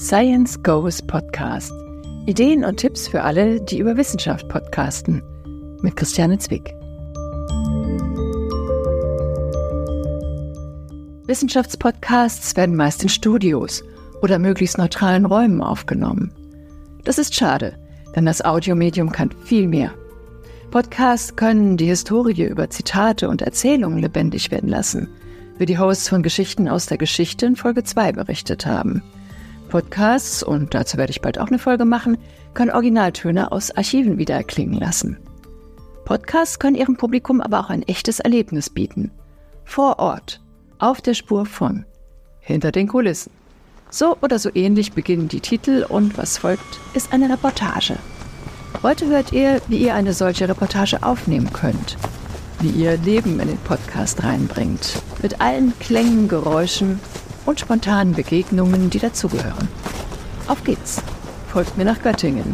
Science Goes Podcast. Ideen und Tipps für alle, die über Wissenschaft podcasten. Mit Christiane Zwick. Wissenschaftspodcasts werden meist in Studios oder möglichst neutralen Räumen aufgenommen. Das ist schade, denn das Audiomedium kann viel mehr. Podcasts können die Historie über Zitate und Erzählungen lebendig werden lassen, wie die Hosts von Geschichten aus der Geschichte in Folge 2 berichtet haben. Podcasts, und dazu werde ich bald auch eine Folge machen, können Originaltöne aus Archiven wieder erklingen lassen. Podcasts können ihrem Publikum aber auch ein echtes Erlebnis bieten. Vor Ort, auf der Spur von, hinter den Kulissen. So oder so ähnlich beginnen die Titel und was folgt, ist eine Reportage. Heute hört ihr, wie ihr eine solche Reportage aufnehmen könnt, wie ihr Leben in den Podcast reinbringt, mit allen Klängen, Geräuschen und spontanen Begegnungen, die dazugehören. Auf geht's! Folgt mir nach Göttingen.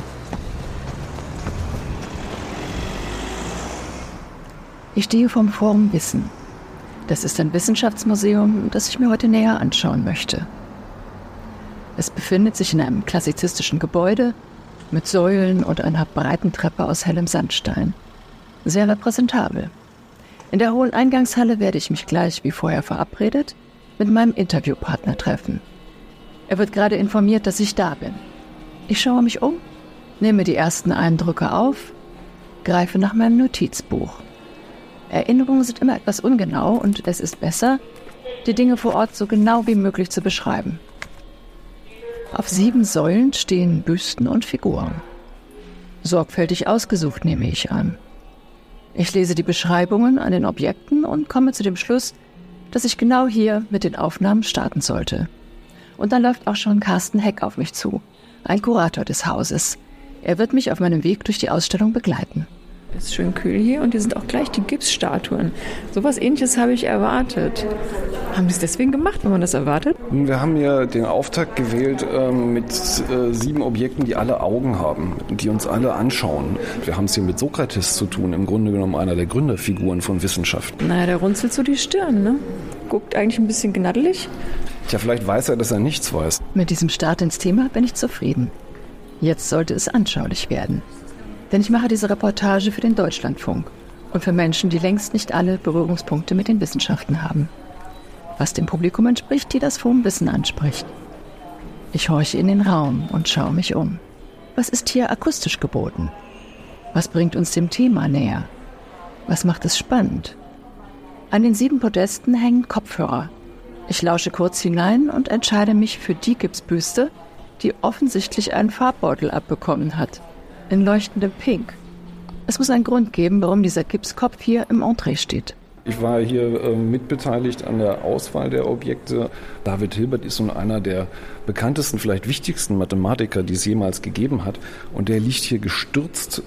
Ich stehe vom Forum Wissen. Das ist ein Wissenschaftsmuseum, das ich mir heute näher anschauen möchte. Es befindet sich in einem klassizistischen Gebäude mit Säulen und einer breiten Treppe aus hellem Sandstein. Sehr repräsentabel. In der hohen Eingangshalle werde ich mich gleich, wie vorher verabredet, mit meinem Interviewpartner treffen. Er wird gerade informiert, dass ich da bin. Ich schaue mich um, nehme die ersten Eindrücke auf, greife nach meinem Notizbuch. Erinnerungen sind immer etwas ungenau und es ist besser, die Dinge vor Ort so genau wie möglich zu beschreiben. Auf 7 Säulen stehen Büsten und Figuren. Sorgfältig ausgesucht, nehme ich an. Ich lese die Beschreibungen an den Objekten und komme zu dem Schluss, dass ich genau hier mit den Aufnahmen starten sollte. Und dann läuft auch schon Carsten Heck auf mich zu, ein Kurator des Hauses. Er wird mich auf meinem Weg durch die Ausstellung begleiten. Es ist schön kühl hier und hier sind auch gleich die Gipsstatuen. So was Ähnliches habe ich erwartet. Haben Sie es deswegen gemacht, wenn man das erwartet? Wir haben ja den Auftakt gewählt mit 7 Objekten, die alle Augen haben, die uns alle anschauen. Wir haben es hier mit Sokrates zu tun, im Grunde genommen einer der Gründerfiguren von Wissenschaft. Naja, der runzelt so die Stirn, ne? Guckt eigentlich ein bisschen gnaddelig. Tja, vielleicht weiß er, dass er nichts weiß. Mit diesem Start ins Thema bin ich zufrieden. Jetzt sollte es anschaulich werden. Denn ich mache diese Reportage für den Deutschlandfunk und für Menschen, die längst nicht alle Berührungspunkte mit den Wissenschaften haben. Was dem Publikum entspricht, die das Forum Wissen anspricht. Ich horche in den Raum und schaue mich um. Was ist hier akustisch geboten? Was bringt uns dem Thema näher? Was macht es spannend? An den 7 Podesten hängen Kopfhörer. Ich lausche kurz hinein und entscheide mich für die Gipsbüste, die offensichtlich einen Farbbeutel abbekommen hat. In leuchtendem Pink. Es muss einen Grund geben, warum dieser Gipskopf hier im Entree steht. Ich war hier mitbeteiligt an der Auswahl der Objekte. David Hilbert ist nun einer der bekanntesten, vielleicht wichtigsten Mathematiker, die es jemals gegeben hat. Und der liegt hier gestürzt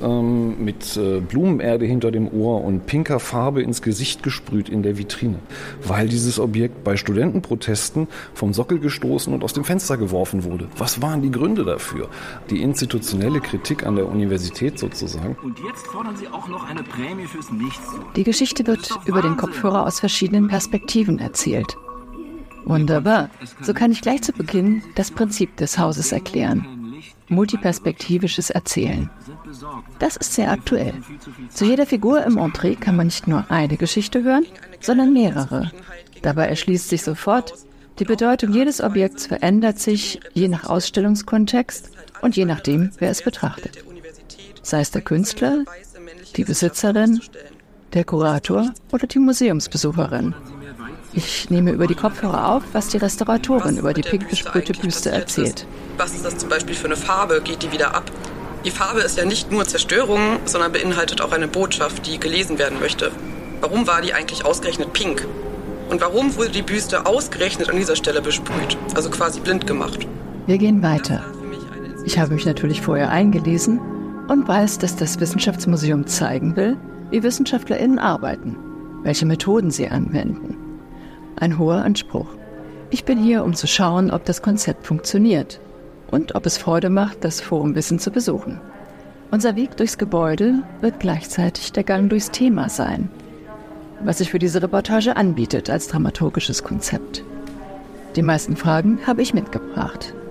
mit Blumenerde hinter dem Ohr und pinker Farbe ins Gesicht gesprüht in der Vitrine. Weil dieses Objekt bei Studentenprotesten vom Sockel gestoßen und aus dem Fenster geworfen wurde. Was waren die Gründe dafür? Die institutionelle Kritik an der Universität sozusagen. Und jetzt fordern Sie auch noch eine Prämie fürs Nichtstun. Die Geschichte wird über den Kopfhörer aus verschiedenen Perspektiven erzählt. Wunderbar. So kann ich gleich zu Beginn das Prinzip des Hauses erklären. Multiperspektivisches Erzählen. Das ist sehr aktuell. Zu jeder Figur im Entree kann man nicht nur eine Geschichte hören, sondern mehrere. Dabei erschließt sich sofort, die Bedeutung jedes Objekts verändert sich je nach Ausstellungskontext und je nachdem, wer es betrachtet. Sei es der Künstler, die Besitzerin, der Kurator oder die Museumsbesucherin. Ich nehme über die Kopfhörer auf, was die Restauratorin über die pink besprühte Büste erzählt. Was ist das zum Beispiel für eine Farbe? Geht die wieder ab? Die Farbe ist ja nicht nur Zerstörung, sondern beinhaltet auch eine Botschaft, die gelesen werden möchte. Warum war die eigentlich ausgerechnet pink? Und warum wurde die Büste ausgerechnet an dieser Stelle besprüht? Also quasi blind gemacht. Wir gehen weiter. Ich habe mich natürlich vorher eingelesen und weiß, dass das Wissenschaftsmuseum zeigen will, wie WissenschaftlerInnen arbeiten, welche Methoden sie anwenden. Ein hoher Anspruch. Ich bin hier, um zu schauen, ob das Konzept funktioniert und ob es Freude macht, das Forum Wissen zu besuchen. Unser Weg durchs Gebäude wird gleichzeitig der Gang durchs Thema sein, was sich für diese Reportage anbietet als dramaturgisches Konzept. Die meisten Fragen habe ich mitgebracht.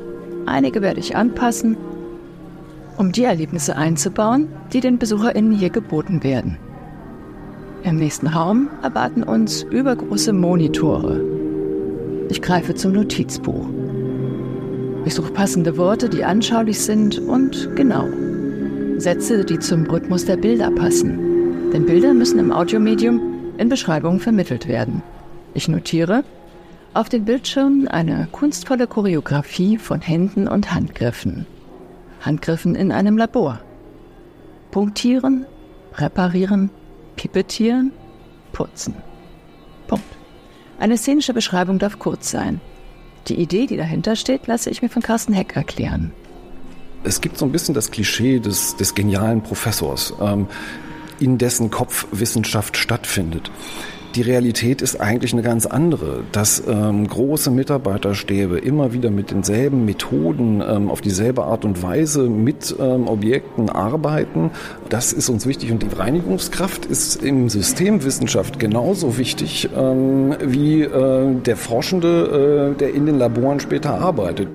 Einige werde ich anpassen, um die Erlebnisse einzubauen, die den BesucherInnen hier geboten werden. Im nächsten Raum erwarten uns übergroße Monitore. Ich greife zum Notizbuch. Ich suche passende Worte, die anschaulich sind und genau. Sätze, die zum Rhythmus der Bilder passen. Denn Bilder müssen im Audiomedium in Beschreibungen vermittelt werden. Ich notiere: Auf den Bildschirmen eine kunstvolle Choreografie von Händen und Handgriffen. Handgriffen in einem Labor. Punktieren, präparieren, pipettieren, putzen. Punkt. Eine szenische Beschreibung darf kurz sein. Die Idee, die dahinter steht, lasse ich mir von Carsten Heck erklären. Es gibt so ein bisschen das Klischee des genialen Professors, in dessen Kopf Wissenschaft stattfindet. Die Realität ist eigentlich eine ganz andere, dass große Mitarbeiterstäbe immer wieder mit denselben Methoden auf dieselbe Art und Weise mit Objekten arbeiten. Das ist uns wichtig und die Reinigungskraft ist in Systemwissenschaft genauso wichtig wie der Forschende, der in den Laboren später arbeitet.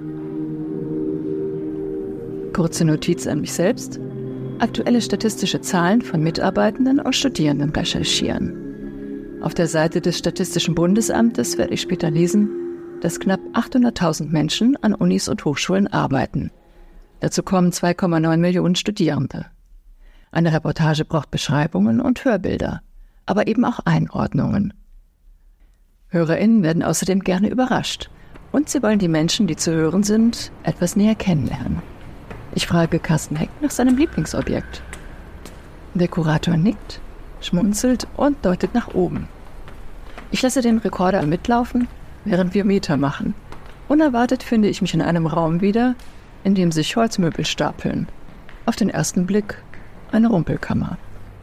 Kurze Notiz an mich selbst: Aktuelle statistische Zahlen von Mitarbeitenden und Studierenden recherchieren. Auf der Seite des Statistischen Bundesamtes werde ich später lesen, dass knapp 800.000 Menschen an Unis und Hochschulen arbeiten. Dazu kommen 2,9 Millionen Studierende. Eine Reportage braucht Beschreibungen und Hörbilder, aber eben auch Einordnungen. HörerInnen werden außerdem gerne überrascht und sie wollen die Menschen, die zu hören sind, etwas näher kennenlernen. Ich frage Carsten Heck nach seinem Lieblingsobjekt. Der Kurator nickt, schmunzelt und deutet nach oben. Ich lasse den Rekorder mitlaufen, während wir Meter machen. Unerwartet finde ich mich in einem Raum wieder, in dem sich Holzmöbel stapeln. Auf den ersten Blick eine Rumpelkammer.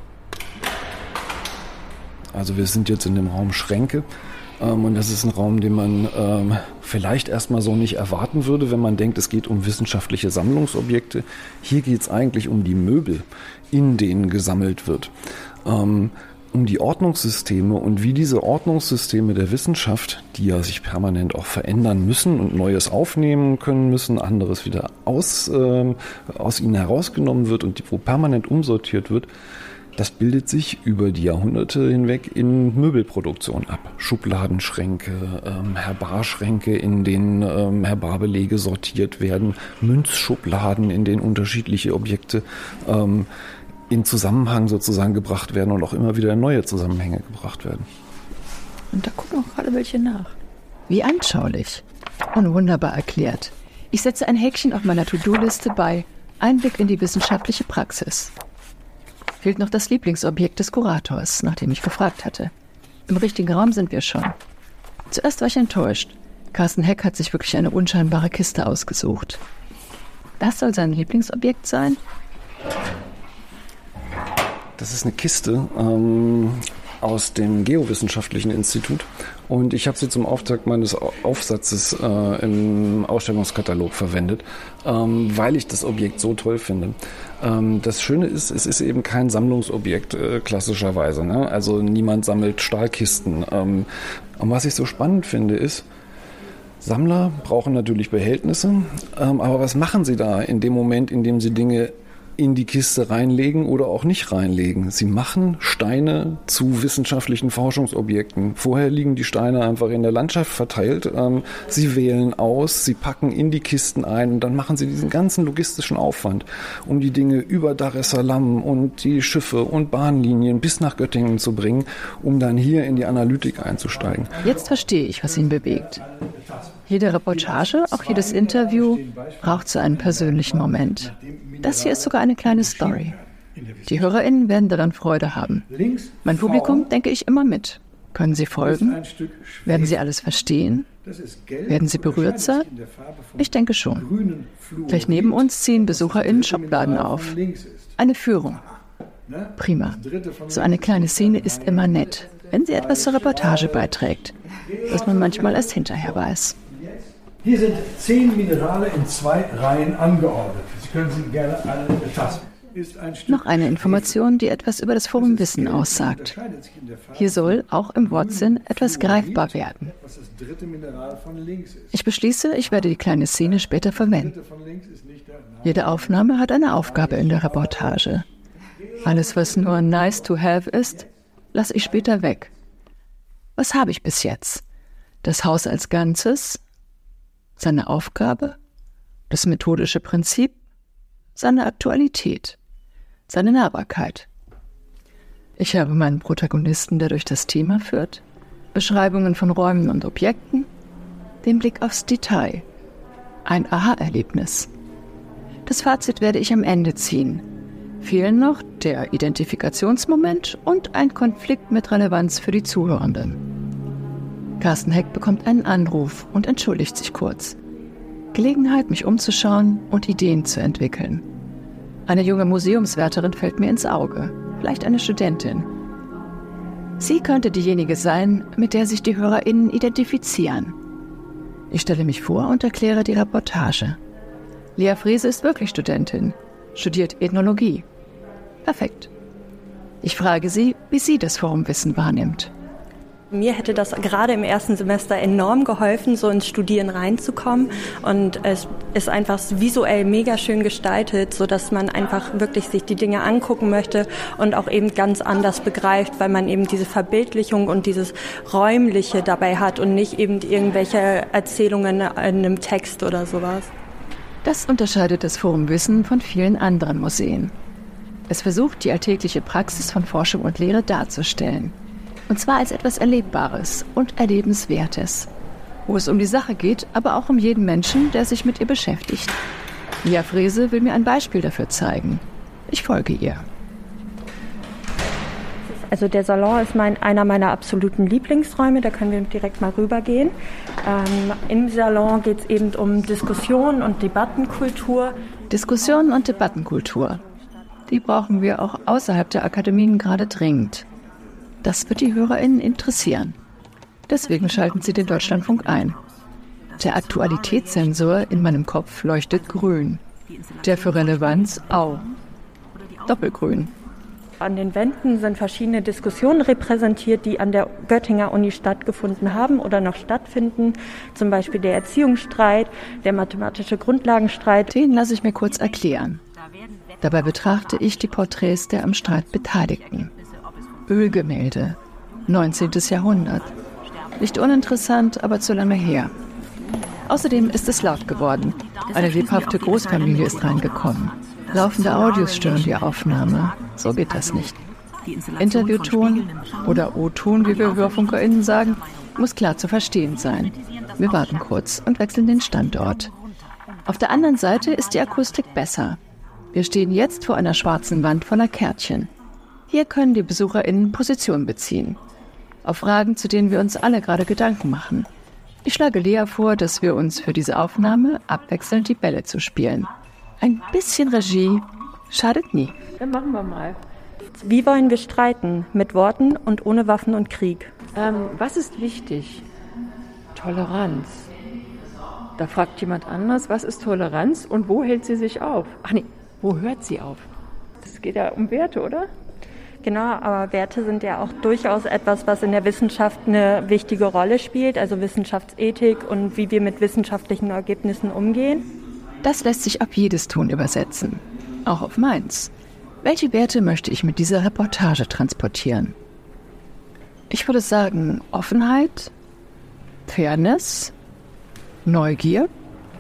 Also wir sind jetzt in dem Raum Schränke. Und das ist ein Raum, den man vielleicht erstmal so nicht erwarten würde, wenn man denkt, es geht um wissenschaftliche Sammlungsobjekte. Hier geht es eigentlich um die Möbel, in denen gesammelt wird. Um die Ordnungssysteme und wie diese Ordnungssysteme der Wissenschaft, die ja sich permanent auch verändern müssen und Neues aufnehmen können müssen, anderes wieder aus ihnen herausgenommen wird und wo permanent umsortiert wird, das bildet sich über die Jahrhunderte hinweg in Möbelproduktion ab. Schubladenschränke, Herbarschränke, in denen Herbarbelege sortiert werden, Münzschubladen, in denen unterschiedliche Objekte in Zusammenhang sozusagen gebracht werden und auch immer wieder in neue Zusammenhänge gebracht werden. Und da gucken auch gerade welche nach. Wie anschaulich und wunderbar erklärt. Ich setze ein Häkchen auf meiner To-Do-Liste bei Einblick in die wissenschaftliche Praxis. Fehlt noch das Lieblingsobjekt des Kurators, nach dem ich gefragt hatte. Im richtigen Raum sind wir schon. Zuerst war ich enttäuscht. Carsten Heck hat sich wirklich eine unscheinbare Kiste ausgesucht. Das soll sein Lieblingsobjekt sein? Das ist eine Kiste aus dem Geowissenschaftlichen Institut und ich habe sie zum Auftakt meines Aufsatzes im Ausstellungskatalog verwendet, weil ich das Objekt so toll finde. Das Schöne ist, es ist eben kein Sammlungsobjekt klassischerweise, ne? Also niemand sammelt Stahlkisten. Und was ich so spannend finde ist, Sammler brauchen natürlich Behältnisse, aber was machen sie da in dem Moment, in dem sie Dinge in die Kiste reinlegen oder auch nicht reinlegen? Sie machen Steine zu wissenschaftlichen Forschungsobjekten. Vorher liegen die Steine einfach in der Landschaft verteilt. Sie wählen aus, sie packen in die Kisten ein und dann machen sie diesen ganzen logistischen Aufwand, um die Dinge über Dar es Salaam und die Schiffe und Bahnlinien bis nach Göttingen zu bringen, um dann hier in die Analytik einzusteigen. Jetzt verstehe ich, was ihn bewegt. Jede Reportage, auch jedes Interview braucht so einen persönlichen Moment. Das hier ist sogar eine kleine Story. Die HörerInnen werden daran Freude haben. Mein Publikum denke ich immer mit. Können sie folgen? Werden sie alles verstehen? Werden sie berührt sein? Ich denke schon. Gleich neben uns ziehen BesucherInnen Schubladen auf. Eine Führung. Prima. So eine kleine Szene ist immer nett, wenn sie etwas zur Reportage beiträgt, was man manchmal erst hinterher weiß. Hier sind 10 Minerale in 2 Reihen angeordnet. Sie können sie gerne alle erfassen. Noch eine Information, die etwas über das Forum Wissen aussagt. Hier soll auch im Wortsinn etwas greifbar werden. Ich beschließe, ich werde die kleine Szene später verwenden. Jede Aufnahme hat eine Aufgabe in der Reportage. Alles, was nur nice to have ist, lasse ich später weg. Was habe ich bis jetzt? Das Haus als Ganzes, seine Aufgabe, das methodische Prinzip, seine Aktualität, seine Nahbarkeit. Ich habe meinen Protagonisten, der durch das Thema führt, Beschreibungen von Räumen und Objekten, den Blick aufs Detail, ein Aha-Erlebnis. Das Fazit werde ich am Ende ziehen. Fehlen noch der Identifikationsmoment und ein Konflikt mit Relevanz für die Zuhörenden. Carsten Heck bekommt einen Anruf und entschuldigt sich kurz. Gelegenheit, mich umzuschauen und Ideen zu entwickeln. Eine junge Museumswärterin fällt mir ins Auge, vielleicht eine Studentin. Sie könnte diejenige sein, mit der sich die HörerInnen identifizieren. Ich stelle mich vor und erkläre die Reportage. Lea Frese ist wirklich Studentin, studiert Ethnologie. Perfekt. Ich frage sie, wie sie das Forum Wissen wahrnimmt. Mir hätte das gerade im ersten Semester enorm geholfen, so ins Studieren reinzukommen. Und es ist einfach visuell mega schön gestaltet, sodass man einfach wirklich sich die Dinge angucken möchte und auch eben ganz anders begreift, weil man eben diese Verbildlichung und dieses Räumliche dabei hat und nicht eben irgendwelche Erzählungen in einem Text oder sowas. Das unterscheidet das Forum Wissen von vielen anderen Museen. Es versucht, die alltägliche Praxis von Forschung und Lehre darzustellen. Und zwar als etwas Erlebbares und Erlebenswertes, wo es um die Sache geht, aber auch um jeden Menschen, der sich mit ihr beschäftigt. Lea Frese will mir ein Beispiel dafür zeigen. Ich folge ihr. Also der Salon ist einer meiner absoluten Lieblingsräume, da können wir direkt mal rübergehen. Im Salon geht es eben um Diskussion und Debattenkultur. Diskussion und Debattenkultur. Die brauchen wir auch außerhalb der Akademien gerade dringend. Das wird die HörerInnen interessieren. Deswegen schalten sie den Deutschlandfunk ein. Der Aktualitätssensor in meinem Kopf leuchtet grün. Der für Relevanz auch. Doppelgrün. An den Wänden sind verschiedene Diskussionen repräsentiert, die an der Göttinger Uni stattgefunden haben oder noch stattfinden. Zum Beispiel der Erziehungsstreit, der mathematische Grundlagenstreit. Den lasse ich mir kurz erklären. Dabei betrachte ich die Porträts der am Streit Beteiligten. Ölgemälde, 19. Jahrhundert. Nicht uninteressant, aber zu lange her. Außerdem ist es laut geworden. Eine lebhafte Großfamilie ist reingekommen. Laufende Audios stören die Aufnahme. So geht das nicht. Interviewton oder O-Ton, wie wir HörfunkerInnen sagen, muss klar zu verstehen sein. Wir warten kurz und wechseln den Standort. Auf der anderen Seite ist die Akustik besser. Wir stehen jetzt vor einer schwarzen Wand voller Kärtchen. Hier können die BesucherInnen Position beziehen. Auf Fragen, zu denen wir uns alle gerade Gedanken machen. Ich schlage Lea vor, dass wir uns für diese Aufnahme abwechselnd die Bälle zu spielen. Ein bisschen Regie schadet nie. Dann machen wir mal. Wie wollen wir streiten? Mit Worten und ohne Waffen und Krieg? Was ist wichtig? Toleranz. Da fragt jemand anders, was ist Toleranz und wo hält sie sich auf? Ach nee, wo hört sie auf? Das geht ja um Werte, oder? Genau, aber Werte sind ja auch durchaus etwas, was in der Wissenschaft eine wichtige Rolle spielt, also Wissenschaftsethik und wie wir mit wissenschaftlichen Ergebnissen umgehen. Das lässt sich auf jedes Tun übersetzen, auch auf meins. Welche Werte möchte ich mit dieser Reportage transportieren? Ich würde sagen Offenheit, Fairness, Neugier,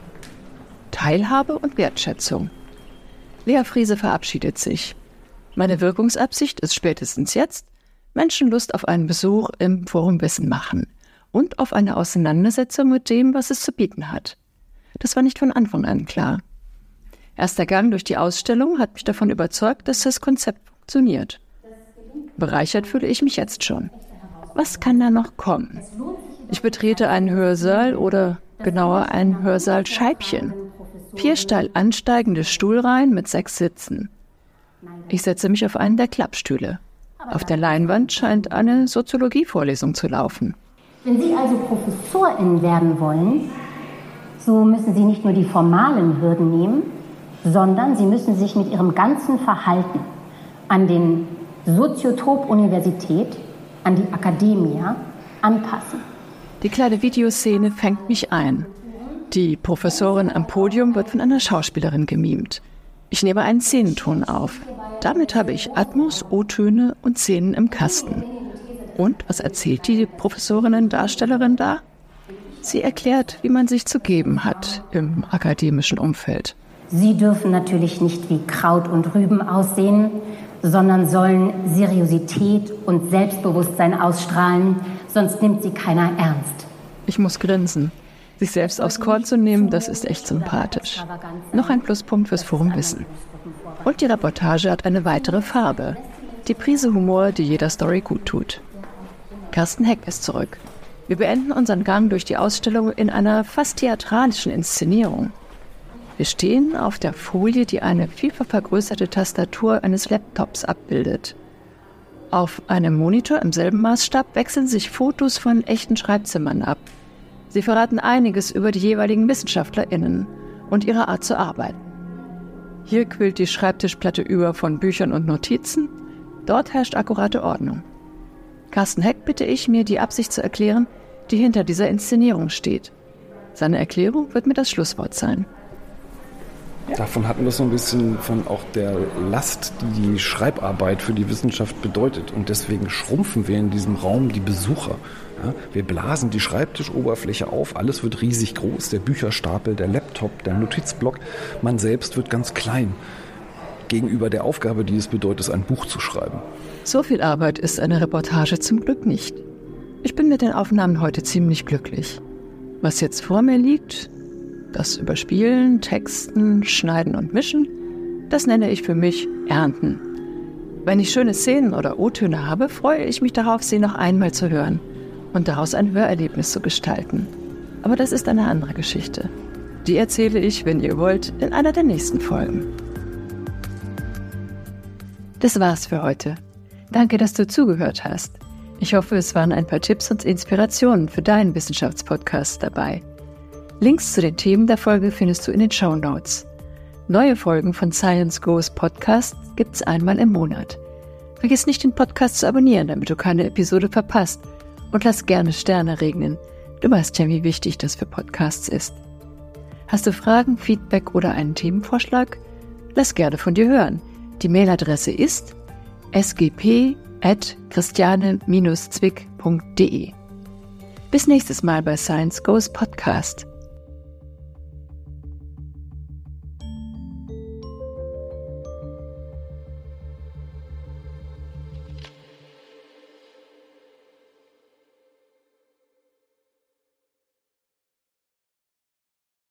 Teilhabe und Wertschätzung. Lea Frese verabschiedet sich. Meine Wirkungsabsicht ist spätestens jetzt, Menschen Lust auf einen Besuch im Forum Wissen machen und auf eine Auseinandersetzung mit dem, was es zu bieten hat. Das war nicht von Anfang an klar. Erst der Gang durch die Ausstellung hat mich davon überzeugt, dass das Konzept funktioniert. Bereichert fühle ich mich jetzt schon. Was kann da noch kommen? Ich betrete einen Hörsaal oder genauer ein Hörsaalscheibchen. 4 steil ansteigende Stuhlreihen mit 6 Sitzen. Ich setze mich auf einen der Klappstühle. Auf der Leinwand scheint eine Soziologievorlesung zu laufen. Wenn Sie also Professorin werden wollen, so müssen Sie nicht nur die formalen Hürden nehmen, sondern sie müssen sich mit ihrem ganzen Verhalten an den Soziotop Universität, an die Akademie anpassen. Die kleine Videoszene fängt mich ein. Die Professorin am Podium wird von einer Schauspielerin gemimt. Ich nehme einen Szenenton auf. Damit habe ich Atmos, O-Töne und Szenen im Kasten. Und was erzählt die Professorinnen-Darstellerin da? Sie erklärt, wie man sich zu geben hat im akademischen Umfeld. Sie dürfen natürlich nicht wie Kraut und Rüben aussehen, sondern sollen Seriosität und Selbstbewusstsein ausstrahlen, sonst nimmt sie keiner ernst. Ich muss grinsen. Sich selbst aufs Korn zu nehmen, das ist echt sympathisch. Noch ein Pluspunkt fürs Forum Wissen. Und die Reportage hat eine weitere Farbe. Die Prise Humor, die jeder Story gut tut. Carsten Heck ist zurück. Wir beenden unseren Gang durch die Ausstellung in einer fast theatralischen Inszenierung. Wir stehen auf der Folie, die eine vielfach vergrößerte Tastatur eines Laptops abbildet. Auf einem Monitor im selben Maßstab wechseln sich Fotos von echten Schreibzimmern ab. Sie verraten einiges über die jeweiligen WissenschaftlerInnen und ihre Art zu arbeiten. Hier quillt die Schreibtischplatte über von Büchern und Notizen. Dort herrscht akkurate Ordnung. Carsten Heck bitte ich, mir die Absicht zu erklären, die hinter dieser Inszenierung steht. Seine Erklärung wird mir das Schlusswort sein. Davon hatten wir so ein bisschen von auch der Last, die die Schreibarbeit für die Wissenschaft bedeutet. Und deswegen schrumpfen wir in diesem Raum die Besucher. Ja, wir blasen die Schreibtischoberfläche auf, alles wird riesig groß, der Bücherstapel, der Laptop, der Notizblock. Man selbst wird ganz klein gegenüber der Aufgabe, die es bedeutet, ein Buch zu schreiben. So viel Arbeit ist eine Reportage zum Glück nicht. Ich bin mit den Aufnahmen heute ziemlich glücklich. Was jetzt vor mir liegt, das Überspielen, Texten, Schneiden und Mischen, das nenne ich für mich Ernten. Wenn ich schöne Szenen oder O-Töne habe, freue ich mich darauf, sie noch einmal zu hören und daraus ein Hörerlebnis zu gestalten. Aber das ist eine andere Geschichte. Die erzähle ich, wenn ihr wollt, in einer der nächsten Folgen. Das war's für heute. Danke, dass du zugehört hast. Ich hoffe, es waren ein paar Tipps und Inspirationen für deinen Wissenschaftspodcast dabei. Links zu den Themen der Folge findest du in den Shownotes. Neue Folgen von Science Goes Podcast gibt's einmal im Monat. Vergiss nicht, den Podcast zu abonnieren, damit du keine Episode verpasst. Und lass gerne Sterne regnen. Du weißt ja, wie wichtig das für Podcasts ist. Hast du Fragen, Feedback oder einen Themenvorschlag? Lass gerne von dir hören. Die Mailadresse ist sgp@christiane-zwick.de. Bis nächstes Mal bei Science Goes Podcast.